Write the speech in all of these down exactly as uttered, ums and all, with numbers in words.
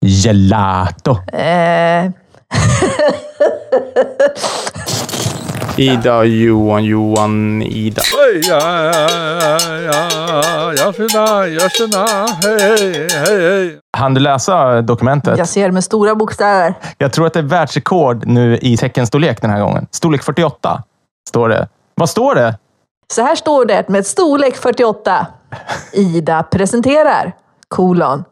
Gelato. Eh... Ida, Johan, Johan, Ida. Han du läsa dokumentet? Jag ser med stora bokstäver. Jag tror att det är världsrekord nu i teckenstorlek den här gången. Storlek fyrtioåtta står det. Vad står det? Så här står det med storlek fyrtioåtta. Ida presenterar kolon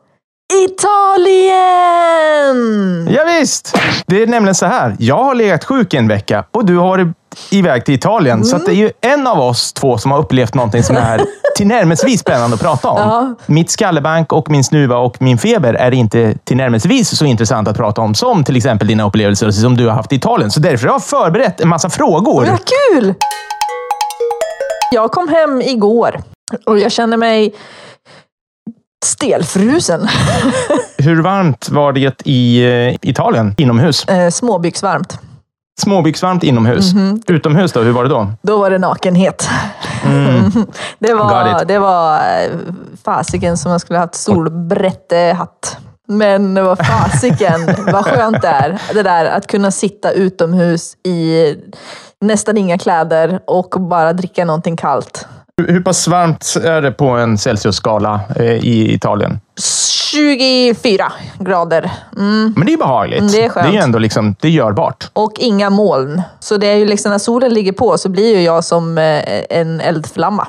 Italien! Ja, visst. Det är nämligen så här. Jag har legat sjuk en vecka och du har varit iväg till Italien. Mm. Så att det är ju en av oss två som har upplevt någonting som är tillnärmelsevis spännande att prata om. Ja. Mitt skallebank och min snuva och min feber är inte tillnärmelsevis så intressant att prata om som till exempel dina upplevelser som du har haft i Italien. Så därför har jag förberett en massa frågor. Vad kul! Jag kom hem igår och jag känner mig stelfrusen. Hur varmt var det i uh, Italien inomhus? Eh, småbyxvarmt. Småbyxvarmt inomhus. Mm-hmm. Utomhus då, hur var det då? Då var det nakenhet. Mm. det var det var fasiken som jag skulle ha haft solbrättehatt. Men det var fasiken. Vad skönt det är. Det där att kunna sitta utomhus i nästan inga kläder och bara dricka någonting kallt. Hur pass varmt är det på en Celsius-skala eh, i Italien? tjugofyra grader. Mm. Men det är behagligt. Mm, det är skönt. Det är ändå liksom, det är görbart. Och inga moln. Så det är ju liksom när solen ligger på så blir ju jag som eh, en eldflamma.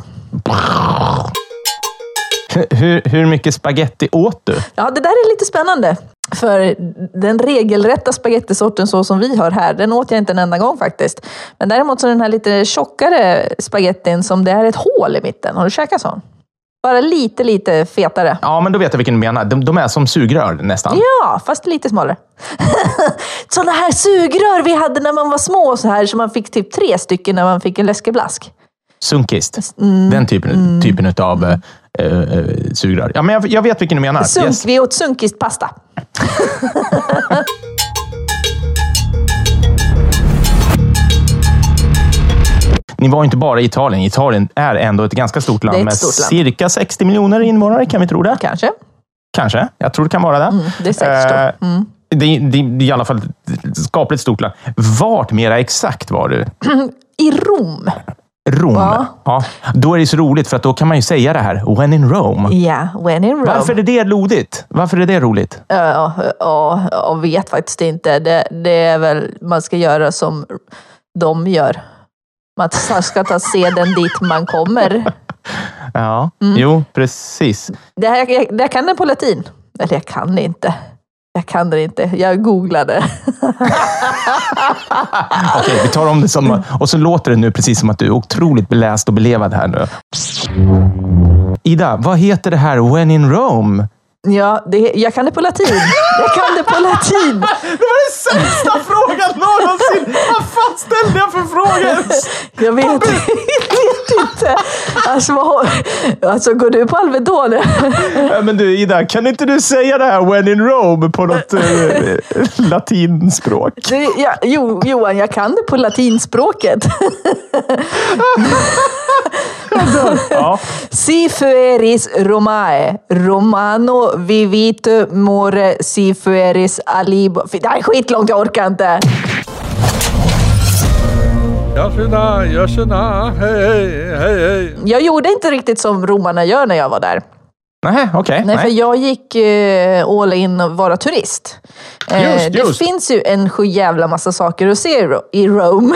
Hur, hur mycket spaghetti åt du? Ja, det där är lite spännande. För den regelrätta spagettisorten så som vi har här, den åt jag inte en enda gång faktiskt. Men däremot så den här lite tjockare spagettin som det är ett hål i mitten. Har du käkat sån? Bara lite, lite fetare. Ja, men då vet jag vilken du menar. De, de är som sugrör nästan. Ja, fast lite smalare. Sådana här sugrör vi hade när man var små så här. Så man fick typ tre stycken när man fick en läskeblask. Sunkist. Mm. Den typen, mm. typen av mm. äh, äh, sugrör. Ja, men jag, jag vet vilken du menar. Sunk, yes. Vi åt sunkistpasta. Ni var inte bara i Italien. Italien är ändå ett ganska stort land med stort land. Cirka sextio miljoner invånare, kan vi tro det? Kanske. Kanske. Jag tror det kan vara det. Mm, det är säkert stort. Mm. Det, det, det är i alla fall ett skapligt stort land. Vart mera exakt var du? I Rom. Rom. Ja. Ja. Då är det så roligt för att då kan man ju säga det här. When in Rome. Ja, when in Rome. Varför är det lodigt? Varför är det roligt? Ja, ja, jag vet faktiskt inte. Det, det är väl, man ska göra som de gör. Man ska ta seden dit man kommer. Ja, mm. Jo, precis. Det här, jag, jag kan det på latin. Eller jag kan det inte. Jag kan det inte. Jag googlade. Okej, vi tar om det som... Och så låter det nu precis som att du är otroligt beläst och belevad här nu. Ida, vad heter det här When in Rome? Ja, det, jag kan det på latin. Jag kan det på latin. Det var den sämsta frågan någonsin. Vad fan ställde jag för frågor? Jag vet, jag vet inte. Alltså, vad, alltså, går du på Alvedon? Ja, men du, Ida, kan inte du säga det här When in Rome på något eh, latinspråk? Det, ja, jo, Johan, jag kan det på latinspråket. Ja. Si fueris Romae, Romano vivite more si fueris alibo. Det här är skitlångt, jag orkar inte. Jag tjena, jag tjena, hej, hej, hej. Jag gjorde inte riktigt som romarna gör när jag var där. Nej, okej. Okay. Nej, för jag gick uh, all in och vara turist. Uh, just, det just. finns ju en sju jävla massa saker att se i Rome.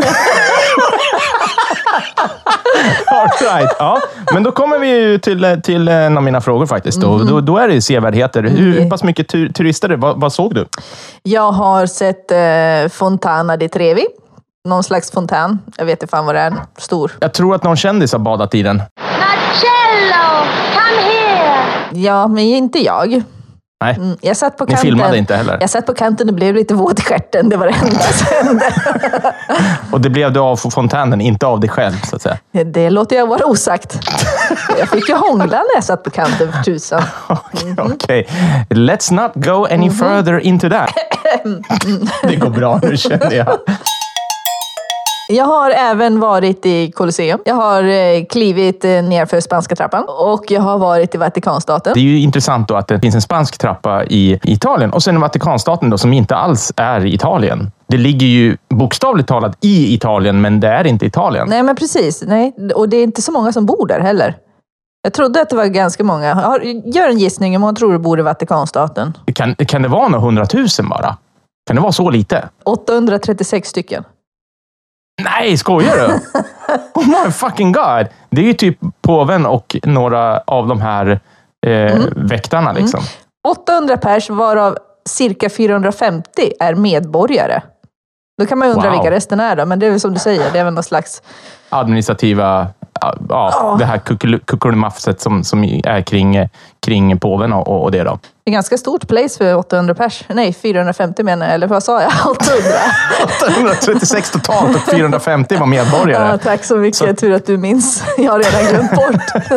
All right. Ja, men då kommer vi ju till, till en av mina frågor faktiskt. Då, mm. då, då är det sevärdheter. Hur, hur pass mycket tu- turister? Vad, vad såg du? Jag har sett uh, Fontana di Trevi. Någon slags fontän. Jag vet inte fan vad det är. Stor. Jag tror att någon kändis har badat i den. Marcello, come here! Ja, men inte jag. Nej, mm, jag satt på ni kanten. filmade inte heller. Jag satt på kanten och blev lite våt i stjärten. Det var det enda som hände. Och det blev du av fontänen, inte av dig själv, så att säga. Det låter jag vara osagt. Jag fick ju hångla när jag satt på kanten för tusan. Okej, okay, okay. Let's not go any mm-hmm. further into that. Det går bra, nu känner jag. Jag har även varit i Colosseum. Jag har eh, klivit eh, ner för spanska trappan. Och jag har varit i Vatikanstaten. Det är ju intressant då att det finns en spansk trappa i Italien. Och sen Vatikanstaten då, som inte alls är Italien. Det ligger ju bokstavligt talat i Italien, men det är inte Italien. Nej, men precis. Nej. Och det är inte så många som bor där heller. Jag trodde att det var ganska många. Har, gör en gissning om man tror du bor i Vatikanstaten. Kan, kan det vara några hundratusen bara? Kan det vara så lite? åttahundratrettiosex stycken. Nej, skojar du? Oh my fucking god! Det är ju typ påven och några av de här eh, mm. väktarna liksom. Mm. åttahundra pers, varav cirka fyrahundrafemtio är medborgare. Då kan man ju undra wow. vilka resten är då, men det är väl som du säger, det är väl någon slags... administrativa, ja, oh. det här kuckulimafset som, som är kring, kring påven och, och det då. Det är ganska stort place för åttahundra pers. Nej, fyrahundrafemtio menar jag, eller vad sa jag? åttahundra. åttahundratrettiosex totalt och fyrahundrafemtio var medborgare. Ja, tack så mycket, så... tur att du minns. Jag har redan glömt bort.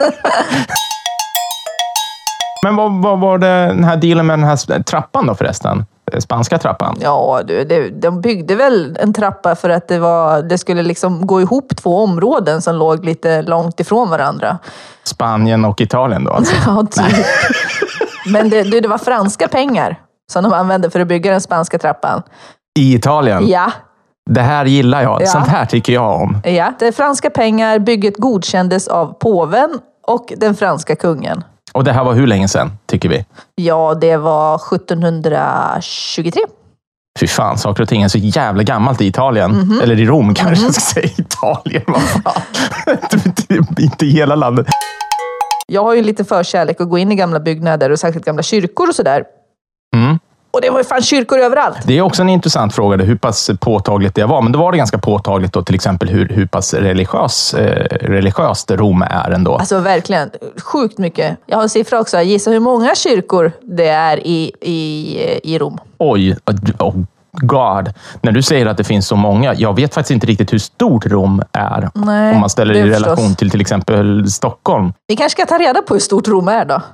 Men vad, vad var det, den här dealen med den här trappan då förresten? Spanska trappan? Ja, du, det, de byggde väl en trappa för att det, var, det skulle liksom gå ihop två områden som låg lite långt ifrån varandra. Spanien och Italien då alltså? Ja, typ. Men det, det var franska pengar som de använde för att bygga den spanska trappan. I Italien? Ja. Det här gillar jag. Ja. Sånt här tycker jag om. Ja, det är franska pengar. Bygget godkändes av påven och den franska kungen. Och det här var hur länge sedan, tycker vi? Ja, det var sjuttonhundratjugotre. Fy fan, saker och ting är så jävla gammalt i Italien. Mm-hmm. Eller i Rom kanske mm-hmm. jag ska säga. Italien, vad fan. Inte hela landet. Jag har ju lite förkärlek att gå in i gamla byggnader och särskilt gamla kyrkor och sådär. Mm. Och det var ju fan kyrkor överallt. Det är också en intressant fråga, hur pass påtagligt det var. Men då var det ganska påtagligt då, till exempel hur, hur pass religiös, eh, religiöst Rom är ändå. Alltså verkligen, sjukt mycket. Jag har en siffra också. Gissa hur många kyrkor det är i, i, i Rom. Oj, oh god. När du säger att det finns så många, jag vet faktiskt inte riktigt hur stort Rom är. Nej, om man ställer det i relation förstås till till exempel Stockholm. Vi kanske ska ta reda på hur stort Rom är då.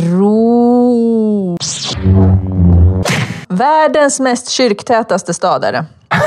Rom. Världens mest kyrktätaste stad är det.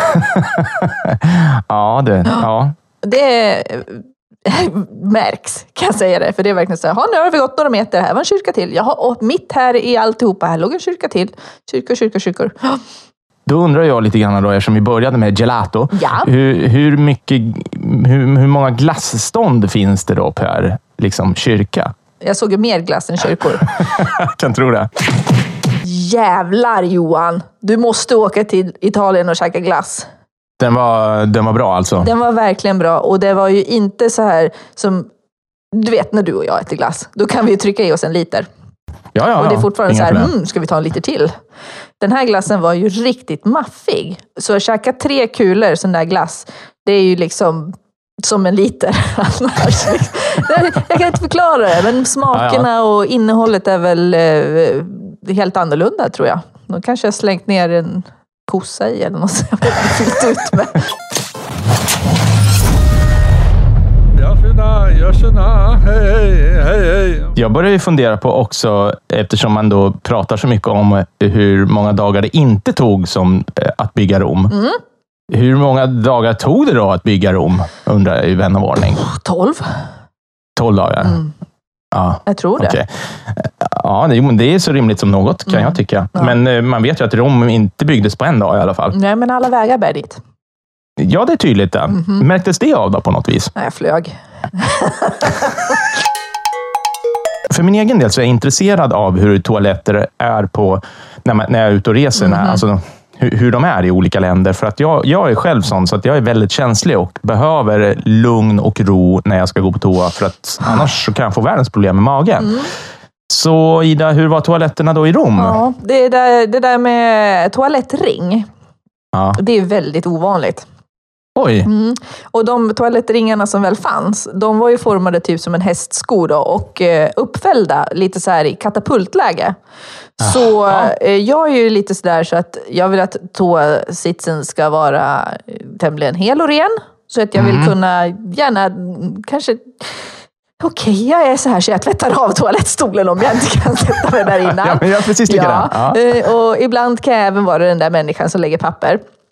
Ja, det. Ja. Det märks, kan jag säga det. För det är verkligen så här, nu har vi gått några meter, här var en kyrka till. Jaha, och mitt här i alltihopa, här låg en kyrka till. Kyrkor, kyrkor, kyrkor. Då undrar jag lite grann då, eftersom vi började med gelato. Ja. Hur, hur, mycket, hur, hur många glassstånd finns det då per liksom, kyrka? Jag såg ju mer glass än kyrkor. Jag kan tro det. Jävlar Johan, du måste åka till Italien och käka glass. Den var, den var bra alltså? Den var verkligen bra och det var ju inte så här som, du vet när du och jag äter glass, då kan vi ju trycka i oss en liter. Ja, ja, och det är fortfarande så här, mm, ska vi ta en liter till? Den här glassen var ju riktigt maffig. Så att käka tre kulor sån där glass, det är ju liksom som en liter. Jag kan inte förklara det, men smakerna ja, ja. och innehållet är väl eh, helt annorlunda tror jag. Då kanske jag slängt ner en kossa i eller något jag vet inte ut med. Hej, hej, hej. Jag börjar ju fundera på också, eftersom man då pratar så mycket om hur många dagar det inte tog som att bygga Rom. Mm. Hur många dagar tog det då att bygga Rom, undrar i vän av ordning? Tolv. Tolv dagar? Mm. Ja, jag tror det. Okay. Ja, det är så rimligt som något kan mm. jag tycka. Ja. Men man vet ju att Rom inte byggdes på en dag i alla fall. Nej, men alla vägar bär dit. Ja, det är tydligt. Det. Mm-hmm. Märktes det av då på något vis? Nej, jag flög. För min egen del så är jag intresserad av hur toaletter är på när, man, när jag är ute och reser. Mm-hmm. När, alltså, hur, hur de är i olika länder. För att jag, jag är själv sån så att jag är väldigt känslig och behöver lugn och ro när jag ska gå på toa. För att annars så kan jag få världens problem med magen. Mm. Så Ida, hur var toaletterna då i Rom? Ja, det där, det där med toalettring. Ja. Det är väldigt ovanligt. Oj. Mm. Och de toalettringarna som väl fanns, de var ju formade typ som en hästsko då, och eh, uppfällda lite så här i katapultläge. Ah. Så eh, jag är ju lite sådär så att jag vill att toasitsen ska vara tämligen hel och ren. Så att jag vill mm. kunna gärna kanske... Okej, okay, jag är så här så jag tvättar av toalettstolen om jag inte kan sätta mig där innan. Ja, men jag är precis likadan. Ja. Ja. Och ibland kan jag även vara den där människan som lägger papper.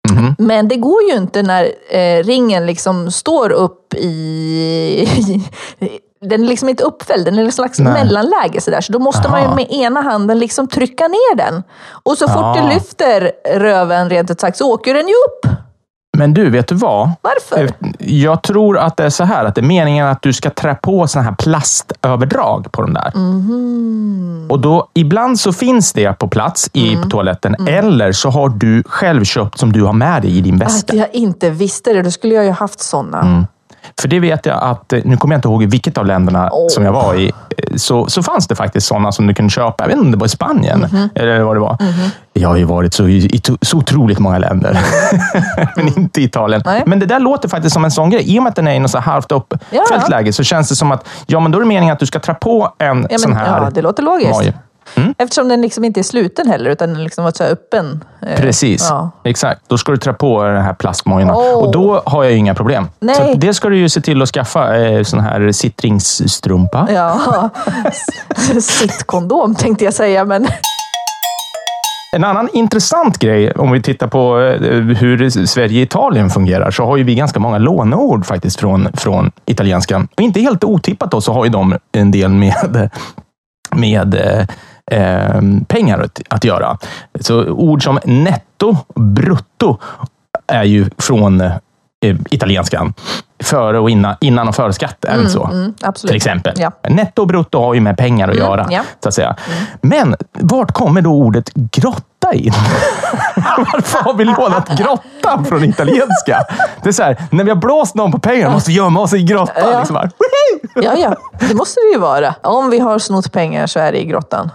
Mm. Men det går ju inte när eh, ringen liksom står upp i... den är liksom inte uppfälld, den är en slags Nej. mellanläge sådär. Så då måste Aha. man ju med ena handen liksom trycka ner den. Och så fort ja. du lyfter röven rent ut sagt så åker den ju upp. Men du, vet du vad? Varför? Jag tror att det är så här, att det är meningen att du ska trä på såna här plastöverdrag på de där. Mm. Och då, ibland så finns det på plats i mm. toaletten, mm. eller så har du själv köpt som du har med dig i din väska. Att jag inte visste det, då skulle jag ju haft såna. Mm. För det vet jag att, nu kommer jag inte ihåg i vilket av länderna oh. som jag var i, så, så fanns det faktiskt sådana som du kunde köpa. Jag vet inte om det var i Spanien mm-hmm. eller vad det var. Mm-hmm. Jag har ju varit så, i, i så otroligt många länder. Men inte i Italien. Nej. Men det där låter faktiskt som en sån grej. I och med att den är i något så halvt upp ja. fältläge så känns det som att, ja men då är det meningen att du ska trä på en ja, men, sån här... Ja, det låter logiskt. Mm. Eftersom den liksom inte är sluten heller, utan den liksom var så här öppen. Precis, ja. exakt. Då ska du trä på den här plastmojorna. Oh. Och då har jag ju inga problem. Nej. Så det ska du ju se till att skaffa eh, sån här sittringsstrumpa. Ja, sittkondom tänkte jag säga, men... En annan intressant grej, om vi tittar på hur Sverige och Italien fungerar, så har ju vi ganska många låneord faktiskt från, från italienskan. Och inte helt otippat då, så har ju de en del med... med eh, pengar att, att göra. Så ord som netto, brutto är ju från eh, italienskan. Före och innan, innan och före skatt, är det mm, så? Mm, absolut. Till exempel. Ja. Netto och brutto har ju med pengar att mm, göra, ja. så att säga. Mm. Men vart kommer då ordet grotta in? Varför har vi lånat grotta från italienska? Det är så här, när vi har blåst någon på pengar måste vi gömma oss i grotta. Ja. Liksom här. ja, ja, det måste det ju vara. Om vi har snott pengar så är det i grottan.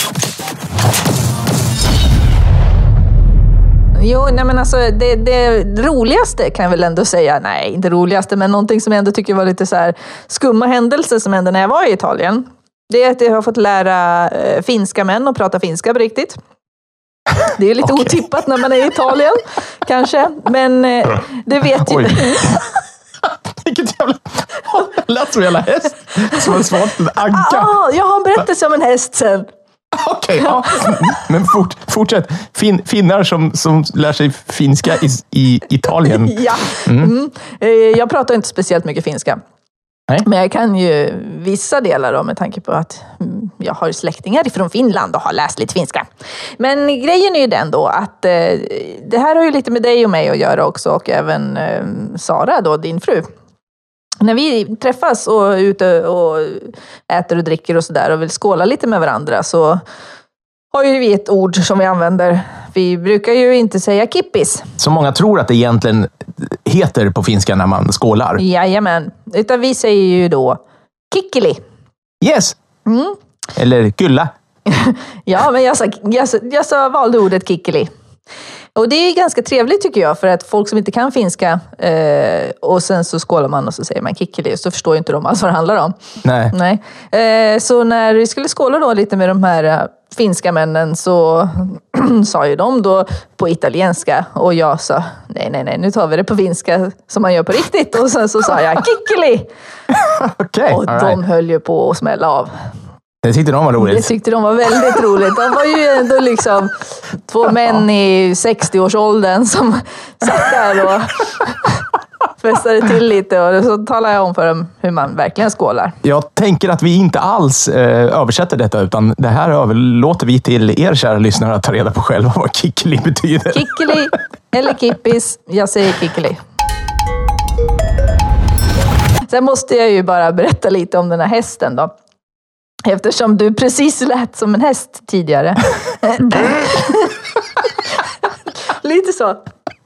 Jo, nej men alltså det, det roligaste kan jag väl ändå säga, nej inte roligaste, men någonting som jag ändå tycker var lite så här skumma händelser som hände när jag var i Italien. Det är att jag har fått lära eh, finska män att prata finska på riktigt. Det är lite okay. otippat när man är i Italien, kanske, men eh, det vet ju... Vilket jävla... Lät som en jävla häst som en svart anka. Ah, jag har en berättelse om en häst sen. Okej, okay, ja. Men fort, fortsätt. Fin, finnar som, som lär sig finska i, i Italien. Ja, mm. Mm. Jag pratar inte speciellt mycket finska. Nej. Men jag kan ju vissa delar då, med tanke på att jag har släktingar från Finland och har läst lite finska. Men grejen är ju den då att eh, det här har ju lite med dig och mig att göra också, och även eh, Sara då, din fru. När vi träffas och är ute och äter och dricker och sådär och vill skåla lite med varandra, så har ju vi ett ord som vi använder. Vi brukar ju inte säga kippis. Som många tror att det egentligen heter på finska när man skålar. Jajamän. Utan vi säger ju då kikkeli. Yes! Mm. Eller gulla. Ja, men jag, sa, jag, jag sa, valde ordet kikkeli. Och det är ganska trevligt tycker jag, för att folk som inte kan finska eh, och sen så skålar man och så säger man kikkeli, så förstår ju inte de alls vad det handlar om. Nej. Nej. Eh, så när vi skulle skåla då lite med de här uh, finska männen, så sa ju de då på italienska, och jag sa nej, nej, nej, nu tar vi det på finska som man gör på riktigt, och sen så sa jag kikkeli. Okay, och de right. höll ju på att smälla av. Det tyckte de var roligt. Det tyckte de var väldigt roligt. De var ju ändå liksom två män i sextio-årsåldern som satt där och festade till lite. Och så talade jag om för dem hur man verkligen skålar. Jag tänker att vi inte alls eh, översätter detta, utan det här överlåter vi till er kära lyssnare att ta reda på själva vad kikkeli betyder. Kikkeli eller kippis. Jag säger kikkeli. Sen måste jag ju bara berätta lite om den här hästen då. Eftersom du precis lät som en häst tidigare. Lite så.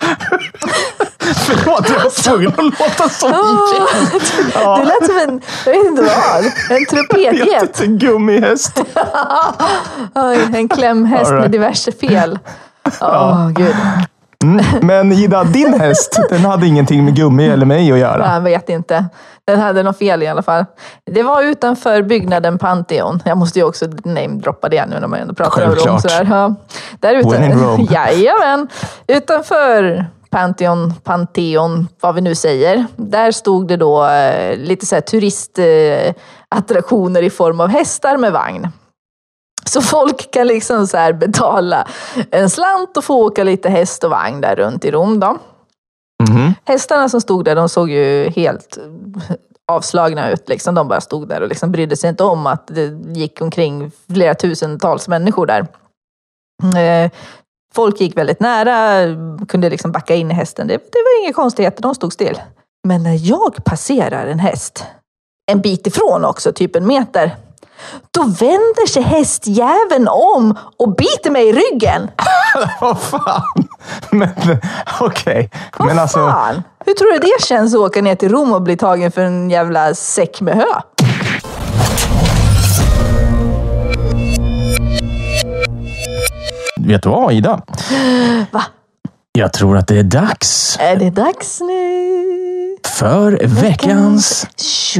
Förlåt, jag var tvungen att låta så oh, ja. Du lät som en, jag vet inte vad, en trumpetget. En gummihäst. Oj, en klämhäst right. med diverse fel. Åh, oh, gud. Mm, men Ida, din häst, den hade ingenting med gummi eller mig att göra. Jag vet inte. Den hade något fel i alla fall. Det var utanför byggnaden Pantheon. Jag måste ju också namedroppa det nu när man ändå pratar om Rom. Sådär. Ja. Där ute. When in Rome. Jajamän. Utanför Pantheon, Pantheon, vad vi nu säger. Där stod det då eh, lite så här turistattraktioner eh, i form av hästar med vagn. Så folk kan liksom så här betala en slant och få åka lite häst och vagn där runt i Rom då. Mm-hmm. Hästarna som stod där, de såg ju helt avslagna ut. Liksom. De bara stod där och liksom brydde sig inte om att det gick omkring flera tusentals människor där. Eh, folk gick väldigt nära, kunde liksom backa in i hästen. Det, det var inga konstigheter, de stod still. Men när jag passerar en häst, en bit ifrån också, typ en meter, då vänder sig hästjäveln om och biter mig i ryggen. Vad fan? Men okej. Okay. Men alltså... fan? Hur tror du det känns att åka ner till Rom och bli tagen för en jävla säck med hö? Vet du vad, Ida? Va? Jag tror att det är dags. Är det dags nu? För veckans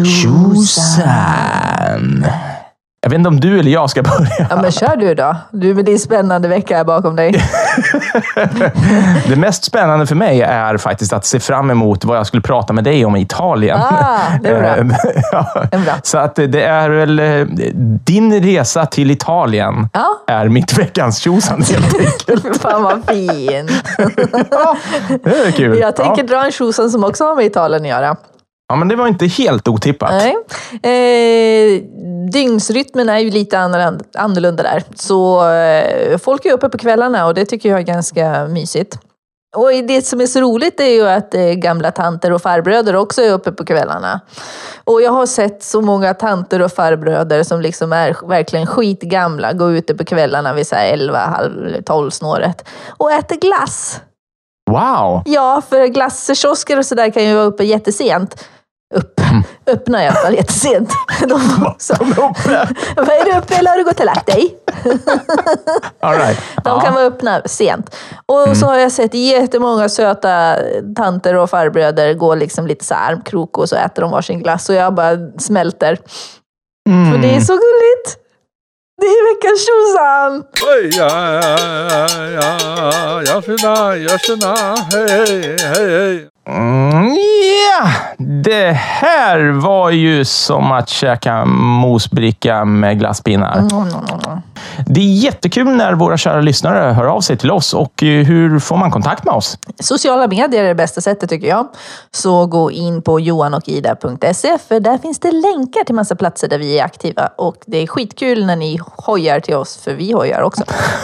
tjosan. Jag vet inte om du eller jag ska börja. Ja, men kör du då. Du med din spännande vecka här bakom dig. Det mest spännande för mig är faktiskt att se fram emot vad jag skulle prata med dig om i Italien. Ah, det är bra. Ja. Det är bra. Så att det är väl din resa till Italien ja. är mitt veckans tjosan helt enkelt. Fan vad fin. Ja, det är kul. Jag tänker ja. dra en tjosan som också har med Italien att göra. Ja, men det var inte helt otippat. Nej. Eh, dygnsrytmen är ju lite annorlunda där. Så eh, folk är uppe på kvällarna och det tycker jag är ganska mysigt. Och det som är så roligt är ju att eh, gamla tanter och farbröder också är uppe på kvällarna. Och jag har sett så många tanter och farbröder som liksom är verkligen skitgamla gå ute på kvällarna vid så här elva, halv, tolv snåret och äter glass. Wow! Ja, för glasskiosker och sådär kan ju vara uppe jättesent. Upp. Mm. Öppna i alla fall jättesent. De så. Vad är du uppe eller har du gått och lagt dig? All right. De ja. kan vara öppna sent. Och mm. så har jag sett jättemånga söta tanter och farbröder gå liksom lite så här armkrok och så äter de varsin glass och jag bara smälter. Mm. För det är så gulligt. Det är veckans tjosan! Oj, ja, ja, ja, ja, jag känner, jag känner, hej, hej, hej. Mm, yeah. Det här var ju som att käka mosbricka med glasspinnar. Mm, mm, mm. Det är jättekul när våra kära lyssnare hör av sig till oss. Och hur får man kontakt med oss? Sociala medier är det bästa sättet tycker jag. Så gå in på johan och ida punkt se för där finns det länkar till massa platser där vi är aktiva. Och det är skitkul när ni hojar till oss, för vi hojar också.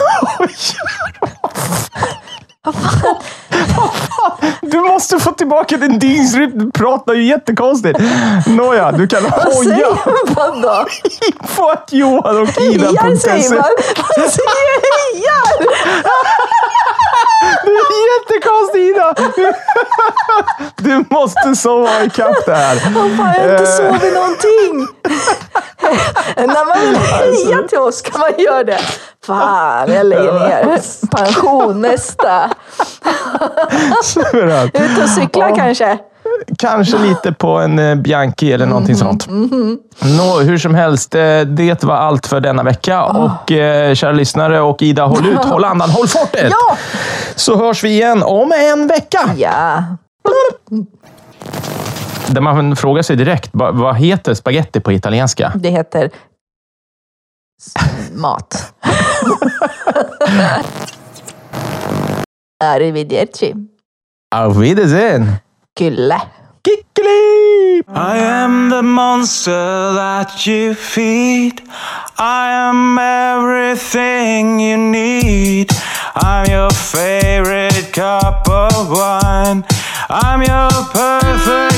Vad fan? Du måste få tillbaka din dygnsrytm. Du pratar ju jättekonstigt. Nåja, du kan hoja. Vad säger man då? På att Johan och Ida hejar säger man. Vad säger hejar? Du är jättekonstig, Ida. Du måste sova i kapp det här. Vad fan, jag har inte sovit någonting. När man vill heja till oss kan man göra det. Fan, jag lägger ner. Pension nästa. Ut och cykla ja. kanske. Kanske lite på en eh, Bianchi eller någonting mm-hmm. sånt. Mm-hmm. Nå, hur som helst, eh, det var allt för denna vecka. Oh. Och eh, kära lyssnare och Ida, håll ut, håll andan, håll fortet. Ja. Så hörs vi igen om en vecka. Ja. Där man frågar sig direkt, vad heter spaghetti på italienska? Det heter mat. Arrivederci. Auf Wiedersehen. Kylle. Kickeli! I am the monster that you feed. I am everything you need. I'm your favorite cup of wine. I'm your perfect